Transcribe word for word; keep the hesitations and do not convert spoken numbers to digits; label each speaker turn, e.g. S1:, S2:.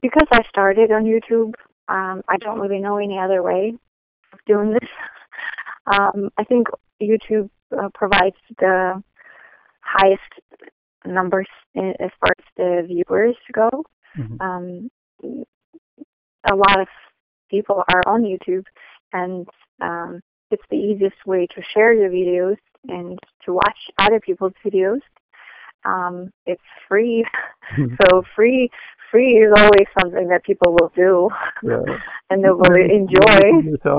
S1: because I started on YouTube, um, I don't really know any other way of doing this. Um, I think YouTube uh, provides the highest numbers in, as far as the viewers go.
S2: Mm-hmm.
S1: Um, a lot of people are on YouTube, and um, it's the easiest way to share your videos and to watch other people's videos. Um, it's free, so free free is always something that people will do,
S2: Yeah.
S1: and they will enjoy.